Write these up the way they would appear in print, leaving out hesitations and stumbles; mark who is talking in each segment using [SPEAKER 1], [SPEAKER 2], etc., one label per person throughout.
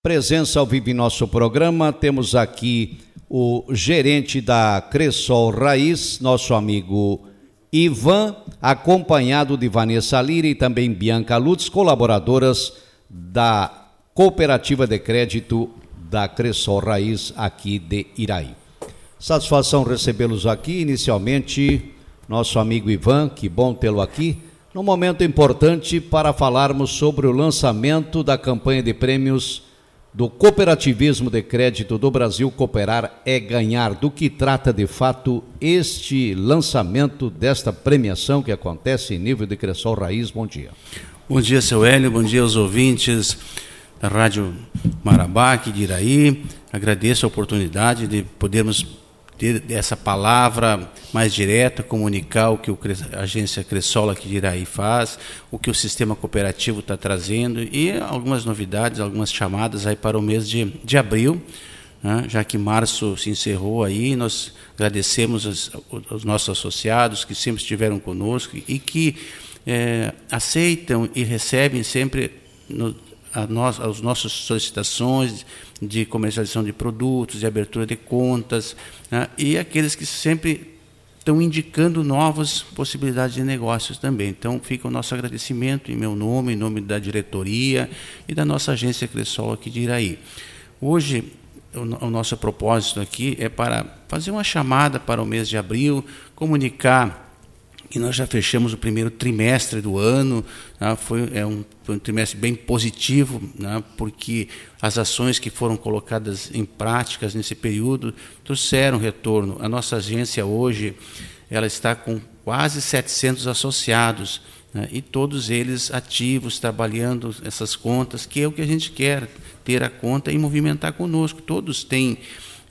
[SPEAKER 1] Presença ao vivo em nosso programa, temos aqui o gerente da Cressol Raiz, nosso amigo Ivan, acompanhado de Vanessa Lira e também Bianca Lutz, colaboradoras da Cooperativa de Crédito da Cressol Raiz aqui de Iraí. Satisfação recebê-los aqui, inicialmente nosso amigo Ivan, que bom tê-lo aqui, num momento importante para falarmos sobre o lançamento da campanha de prêmios do Cooperativismo de Crédito do Brasil, Cooperar é Ganhar. Do que trata de fato este lançamento desta premiação que acontece em nível de Cressol Raiz? Bom dia.
[SPEAKER 2] Bom dia, seu Hélio, bom dia aos ouvintes da Rádio Marabá, aqui de Iraí. Agradeço a oportunidade de podermos ter essa palavra mais direta, comunicar o que a agência Cressol aqui de Iraí faz, o que o sistema cooperativo está trazendo e algumas novidades, algumas chamadas aí para o mês de abril, né? Já que março se encerrou aí, nós agradecemos aos nossos associados que sempre estiveram conosco e que aceitam e recebem sempre as nossas solicitações de comercialização de produtos, de abertura de contas, né? E aqueles que sempre estão indicando novas possibilidades de negócios também. Então, fica o nosso agradecimento em meu nome, em nome da diretoria e da nossa agência Cressol aqui de Iraí. Hoje, o nosso propósito aqui é para fazer uma chamada para o mês de abril, comunicar que nós já fechamos o primeiro trimestre do ano, né? Foi um trimestre bem positivo, né? Porque as ações que foram colocadas em práticas nesse período trouxeram retorno. A nossa agência hoje ela está com quase 700 associados, né? E todos eles ativos, trabalhando essas contas, que é o que a gente quer, ter a conta e movimentar conosco. Todos têm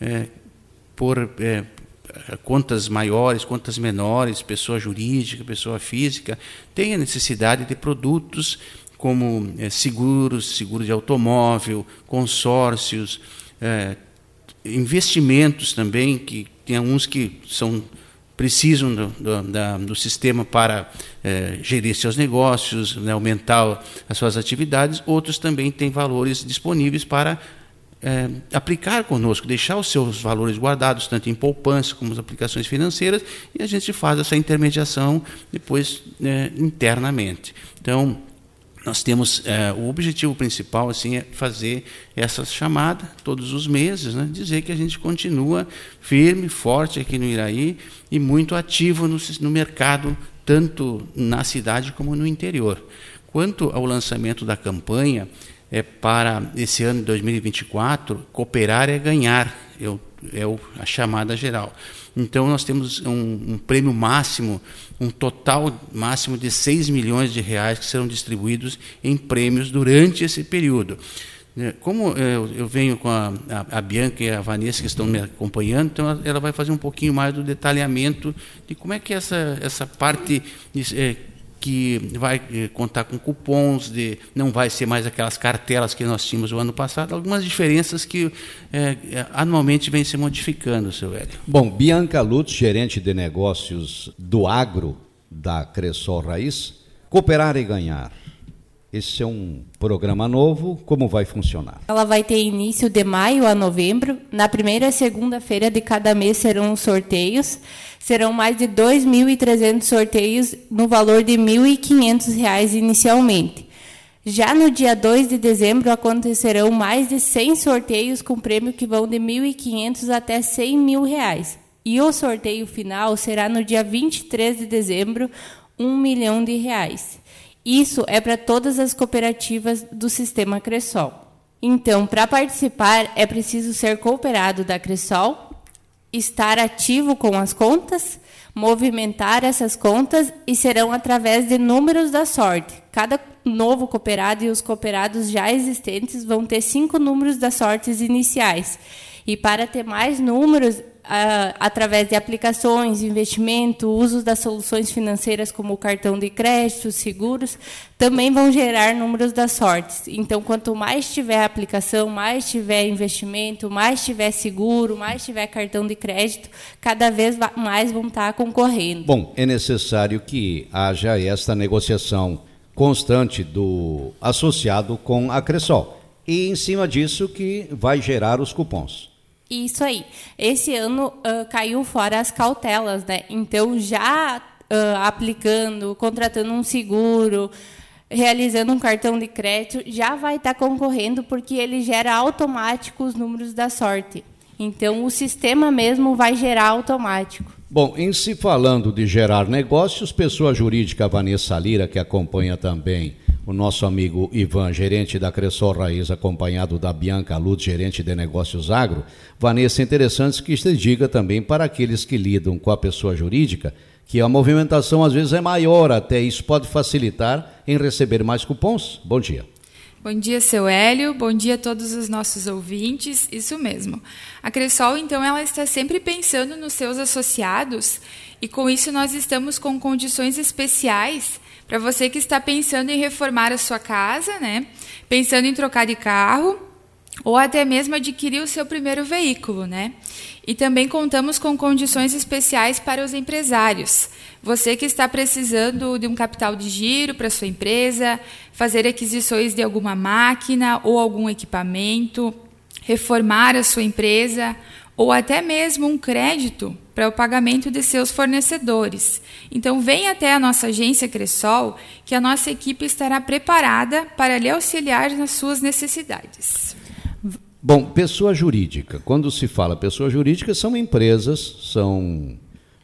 [SPEAKER 2] contas maiores, contas menores, pessoa jurídica, pessoa física, tem a necessidade de produtos como seguro de automóvel, consórcios, investimentos também, que tem alguns que precisam do sistema para gerir seus negócios, né, aumentar as suas atividades, outros também têm valores disponíveis para aplicar conosco, deixar os seus valores guardados, tanto em poupança como as aplicações financeiras, e a gente faz essa intermediação depois internamente. Então, nós temos o objetivo principal assim, é fazer essa chamada todos os meses, né, dizer que a gente continua firme, forte aqui no Iraí e muito ativo no mercado, tanto na cidade como no interior. Quanto ao lançamento da campanha, para esse ano de 2024, Cooperar é Ganhar, a chamada geral. Então, nós temos um prêmio máximo, um total máximo de 6 milhões de reais que serão distribuídos em prêmios durante esse período. Como eu venho com a Bianca e a Vanessa que estão me acompanhando, então ela vai fazer um pouquinho mais do detalhamento de como é que essa parte que vai contar com cupons, não vai ser mais aquelas cartelas que nós tínhamos o ano passado, algumas diferenças que anualmente vêm se modificando, seu Hélio.
[SPEAKER 1] Bom, Bianca Lutz, gerente de negócios do agro da Cressol Raiz, Cooperar e Ganhar. Esse é um programa novo, como vai funcionar?
[SPEAKER 3] Ela vai ter início de maio a novembro. Na primeira segunda-feira de cada mês serão os sorteios. Serão mais de 2.300 sorteios no valor de R$ 1.500 inicialmente. Já no dia 2 de dezembro acontecerão mais de 100 sorteios com prêmio que vão de R$ 1.500 até R$ 100.000. E o sorteio final será no dia 23 de dezembro, R$ 1 milhão. Isso é para todas as cooperativas do sistema Cressol. Então, para participar, é preciso ser cooperado da Cressol, estar ativo com as contas, movimentar essas contas e serão através de números da sorte. Cada novo cooperado e os cooperados já existentes vão ter 5 números das sortes iniciais. E para ter mais números, através de aplicações, investimento, uso das soluções financeiras como o cartão de crédito, seguros, também vão gerar números das sortes. Então, quanto mais tiver aplicação, mais tiver investimento, mais tiver seguro, mais tiver cartão de crédito, cada vez mais vão estar concorrendo.
[SPEAKER 1] Bom, é necessário que haja esta negociação constante do associado com a Cressol. E em cima disso que vai gerar os cupons.
[SPEAKER 3] Isso aí. Esse ano caiu fora as cautelas, né? Então, já aplicando, contratando um seguro, realizando um cartão de crédito, já vai estar concorrendo, porque ele gera automático os números da sorte. Então, o sistema mesmo vai gerar automático.
[SPEAKER 1] Bom, em se falando de gerar negócios, pessoa jurídica Vanessa Lira, que acompanha também o nosso amigo Ivan, gerente da Cressol Raiz, acompanhado da Bianca Lutz, gerente de negócios agro. Vanessa, interessante que se diga também para aqueles que lidam com a pessoa jurídica, que a movimentação às vezes é maior, até isso pode facilitar em receber mais cupons. Bom dia.
[SPEAKER 4] Bom dia, seu Hélio. Bom dia a todos os nossos ouvintes. Isso mesmo. A Cressol, então, ela está sempre pensando nos seus associados e, com isso, nós estamos com condições especiais para você que está pensando em reformar a sua casa, né? Pensando em trocar de carro ou até mesmo adquirir o seu primeiro veículo, né? E também contamos com condições especiais para os empresários. Você que está precisando de um capital de giro para sua empresa, fazer aquisições de alguma máquina ou algum equipamento, reformar a sua empresa ou até mesmo um crédito para o pagamento de seus fornecedores. Então, venha até a nossa agência Cressol, que a nossa equipe estará preparada para lhe auxiliar nas suas necessidades.
[SPEAKER 1] Bom, pessoa jurídica. Quando se fala pessoa jurídica, são empresas, são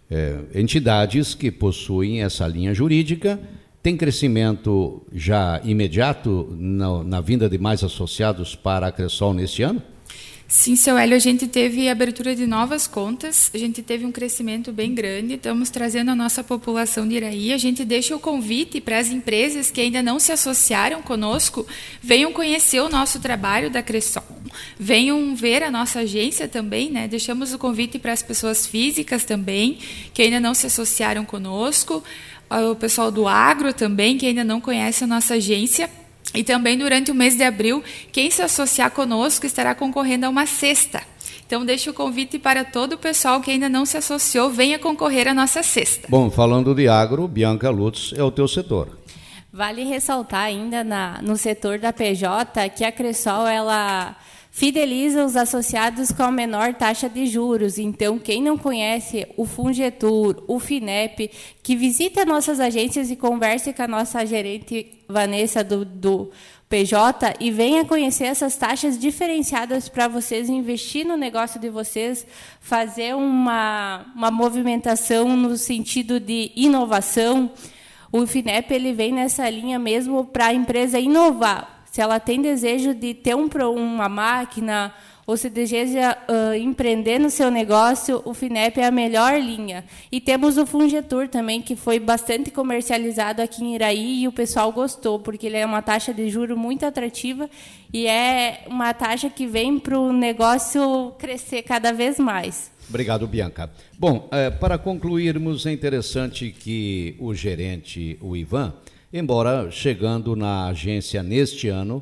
[SPEAKER 1] entidades que possuem essa linha jurídica. Tem crescimento já imediato na vinda de mais associados para a Cressol neste ano?
[SPEAKER 4] Sim, seu Hélio, a gente teve abertura de novas contas, a gente teve um crescimento bem grande, estamos trazendo a nossa população de Iraí, a gente deixa o convite para as empresas que ainda não se associaram conosco, venham conhecer o nosso trabalho da Cressol, venham ver a nossa agência também, né? Deixamos o convite para as pessoas físicas também, que ainda não se associaram conosco, o pessoal do agro também, que ainda não conhece a nossa agência. E também, durante o mês de abril, quem se associar conosco estará concorrendo a uma cesta. Então, deixo o convite para todo o pessoal que ainda não se associou, venha concorrer à nossa cesta.
[SPEAKER 1] Bom, falando de agro, Bianca Lutz, é o teu setor.
[SPEAKER 3] Vale ressaltar ainda no setor da PJ que a Cressol, ela fideliza os associados com a menor taxa de juros. Então, quem não conhece o Fungetur, o FINEP, que visite as nossas agências e converse com a nossa gerente Vanessa do PJ e venha conhecer essas taxas diferenciadas para vocês investir no negócio de vocês, fazer uma movimentação no sentido de inovação. O FINEP ele vem nessa linha mesmo para a empresa inovar. Se ela tem desejo de ter uma máquina ou se deseja empreender no seu negócio, o FINEP é a melhor linha. E temos o Fungetur também, que foi bastante comercializado aqui em Iraí e o pessoal gostou, porque ele é uma taxa de juros muito atrativa e é uma taxa que vem para o negócio crescer cada vez mais.
[SPEAKER 1] Obrigado, Bianca. Bom, para concluirmos, é interessante que o gerente, o Ivan, embora chegando na agência neste ano,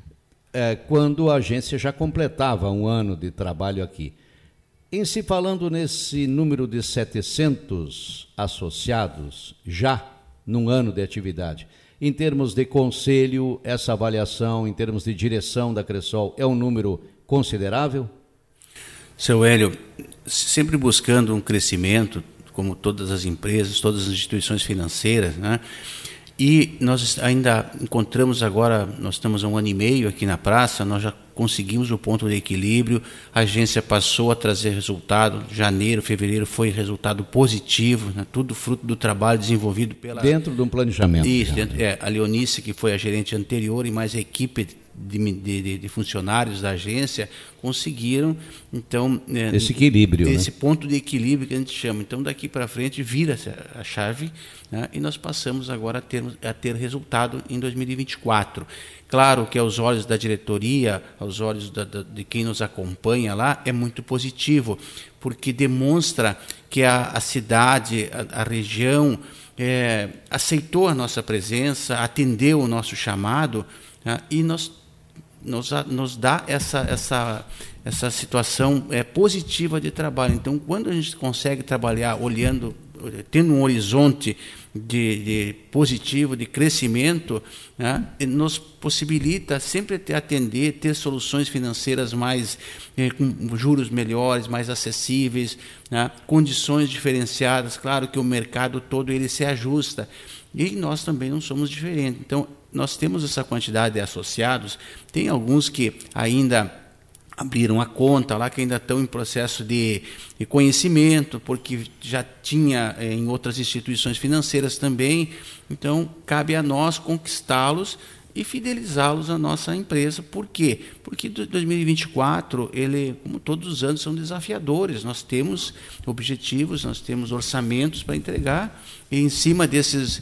[SPEAKER 1] quando a agência já completava um ano de trabalho aqui. Em se falando nesse número de 700 associados, já num ano de atividade, em termos de conselho, essa avaliação, em termos de direção da Cressol, é um número considerável?
[SPEAKER 2] Seu Hélio, sempre buscando um crescimento, como todas as empresas, todas as instituições financeiras, né? E nós ainda encontramos agora, nós estamos há 1 ano e meio aqui na praça, nós já conseguimos o ponto de equilíbrio, a agência passou a trazer resultado, janeiro, fevereiro foi resultado positivo, né? Tudo fruto do trabalho desenvolvido pela...
[SPEAKER 1] Dentro de um planejamento.
[SPEAKER 2] Isso, a Leonice, que foi a gerente anterior, e mais a equipe de funcionários da agência conseguiram, então,
[SPEAKER 1] esse equilíbrio,
[SPEAKER 2] esse ponto de equilíbrio que a gente chama. Então, daqui para frente vira a chave, né, e nós passamos agora a ter resultado em 2024. Claro que aos olhos da diretoria, aos olhos de quem nos acompanha lá, é muito positivo, porque demonstra que a cidade, a região, aceitou a nossa presença, atendeu o nosso chamado, né, e nos dá essa situação positiva de trabalho. Então, quando a gente consegue trabalhar olhando tendo um horizonte de positivo, de crescimento, né, nos possibilita sempre atender, ter soluções financeiras mais, com juros melhores, mais acessíveis, né, condições diferenciadas. Claro que o mercado todo ele se ajusta, e nós também não somos diferentes. Então, nós temos essa quantidade de associados, tem alguns que ainda abriram a conta lá, que ainda estão em processo de conhecimento, porque já tinha em outras instituições financeiras também. Então, cabe a nós conquistá-los e fidelizá-los à nossa empresa. Por quê? Porque 2024, ele, como todos os anos, são desafiadores. Nós temos objetivos, nós temos orçamentos para entregar, e em cima dessas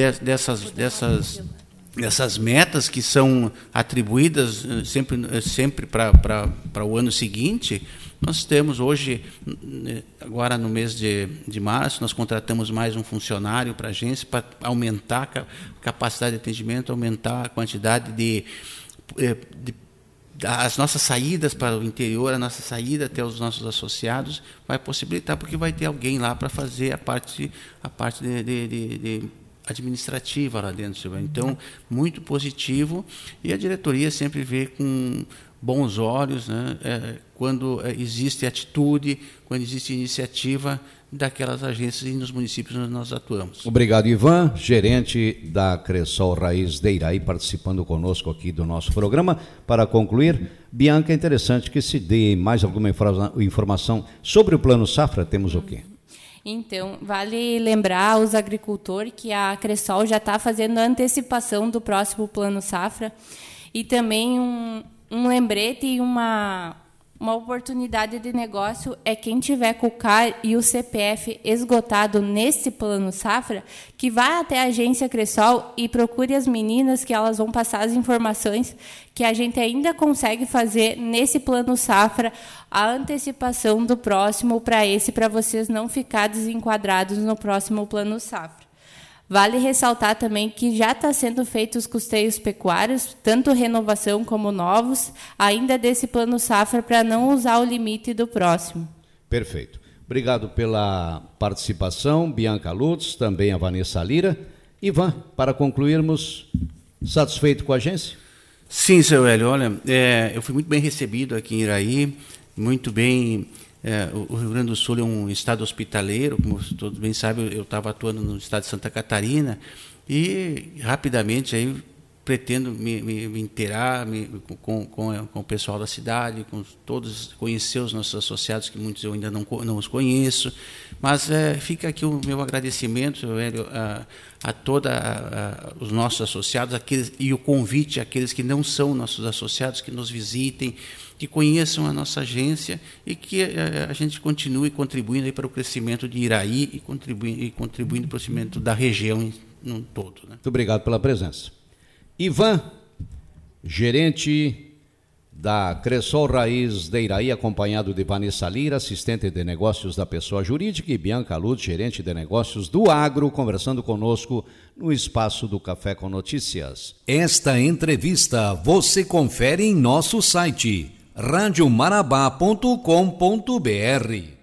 [SPEAKER 2] metas que são atribuídas sempre para o ano seguinte, nós temos hoje, agora no mês de março, nós contratamos mais um funcionário para a agência para aumentar a capacidade de atendimento, aumentar a quantidade as nossas saídas para o interior, a nossa saída até os nossos associados vai possibilitar, porque vai ter alguém lá para fazer a parte de administrativa lá dentro. Então, muito positivo, e a diretoria sempre vê com bons olhos, né, quando existe atitude, quando existe iniciativa daquelas agências e nos municípios onde nós atuamos.
[SPEAKER 1] Obrigado, Ivan, gerente da Cressol Raiz de Iraí, participando conosco aqui do nosso programa. Para concluir, Bianca, é interessante que se dê mais alguma informação sobre o Plano Safra. Temos o quê?
[SPEAKER 3] Então, vale lembrar aos agricultores que a Cressol já está fazendo a antecipação do próximo Plano Safra, e também um lembrete e uma oportunidade de negócio é quem tiver com o CAR e o CPF esgotado nesse Plano Safra, que vá até a agência Cressol e procure as meninas, que elas vão passar as informações que a gente ainda consegue fazer nesse Plano Safra, a antecipação do próximo para vocês não ficarem desenquadrados no próximo Plano Safra. Vale ressaltar também que já está sendo feitos os custeios pecuários, tanto renovação como novos, ainda desse Plano Safra, para não usar o limite do próximo.
[SPEAKER 1] Perfeito. Obrigado pela participação, Bianca Lutz, também a Vanessa Lira. Ivan, para concluirmos, satisfeito com a agência?
[SPEAKER 2] Sim, seu Hélio, olha, eu fui muito bem recebido aqui em Iraí, muito bem. O Rio Grande do Sul é um estado hospitaleiro, como todos bem sabem, eu estava atuando no estado de Santa Catarina, e rapidamente aí pretendo me inteirar com o pessoal da cidade, com todos, conhecer os nossos associados, que muitos eu ainda não os conheço, mas fica aqui o meu agradecimento, seu Hélio, a todos os nossos associados, e o convite àqueles que não são nossos associados, que nos visitem, que conheçam a nossa agência, e que a gente continue contribuindo aí para o crescimento de Iraí e contribuindo para o crescimento da região no todo. Né?
[SPEAKER 1] Muito obrigado pela presença. Ivan, gerente da Cressol Raiz de Iraí, acompanhado de Vanessa Lira, assistente de negócios da pessoa jurídica, e Bianca Lutz, gerente de negócios do agro, conversando conosco no espaço do Café com Notícias.
[SPEAKER 5] Esta entrevista você confere em nosso site radiomarabá.com.br.